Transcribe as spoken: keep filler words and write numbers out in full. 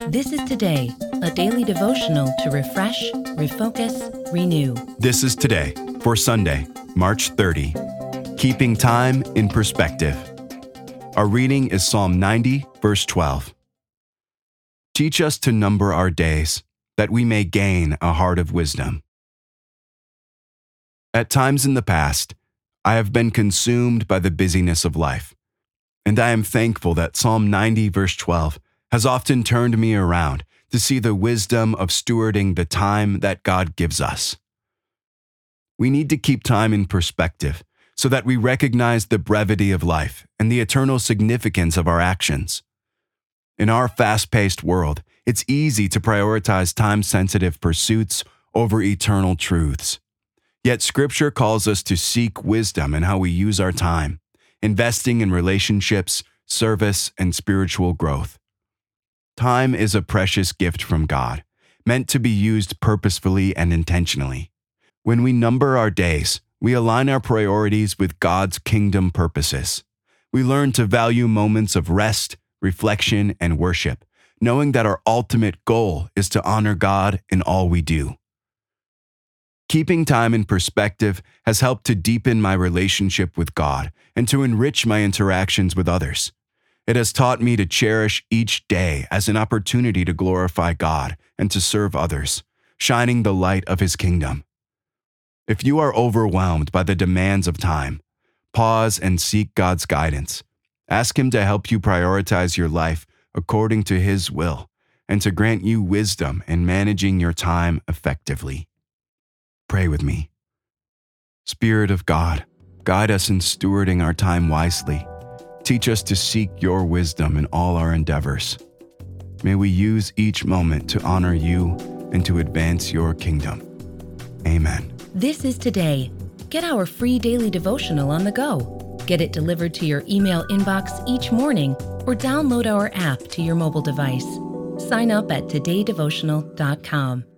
This is Today, a daily devotional to refresh, refocus, renew. This is Today for Sunday, March thirtieth. Keeping time in perspective. Our reading is Psalm ninety, verse twelve. Teach us to number our days, that we may gain a heart of wisdom. At times in the past, I have been consumed by the busyness of life, and I am thankful that Psalm ninety, verse twelve has often turned me around to see the wisdom of stewarding the time that God gives us. We need to keep time in perspective so that we recognize the brevity of life and the eternal significance of our actions. In our fast-paced world, it's easy to prioritize time-sensitive pursuits over eternal truths. Yet Scripture calls us to seek wisdom in how we use our time, investing in relationships, service, and spiritual growth. Time is a precious gift from God, meant to be used purposefully and intentionally. When we number our days, we align our priorities with God's kingdom purposes. We learn to value moments of rest, reflection, and worship, knowing that our ultimate goal is to honor God in all we do. Keeping time in perspective has helped to deepen my relationship with God and to enrich my interactions with others. It has taught me to cherish each day as an opportunity to glorify God and to serve others, shining the light of His kingdom. If you are overwhelmed by the demands of time, pause and seek God's guidance. Ask Him to help you prioritize your life according to His will and to grant you wisdom in managing your time effectively. Pray with me. Spirit of God, guide us in stewarding our time wisely. Teach us to seek your wisdom in all our endeavors. May we use each moment to honor you and to advance your kingdom. Amen. This is Today. Get our free daily devotional on the go. Get it delivered to your email inbox each morning or download our app to your mobile device. Sign up at today devotional dot com.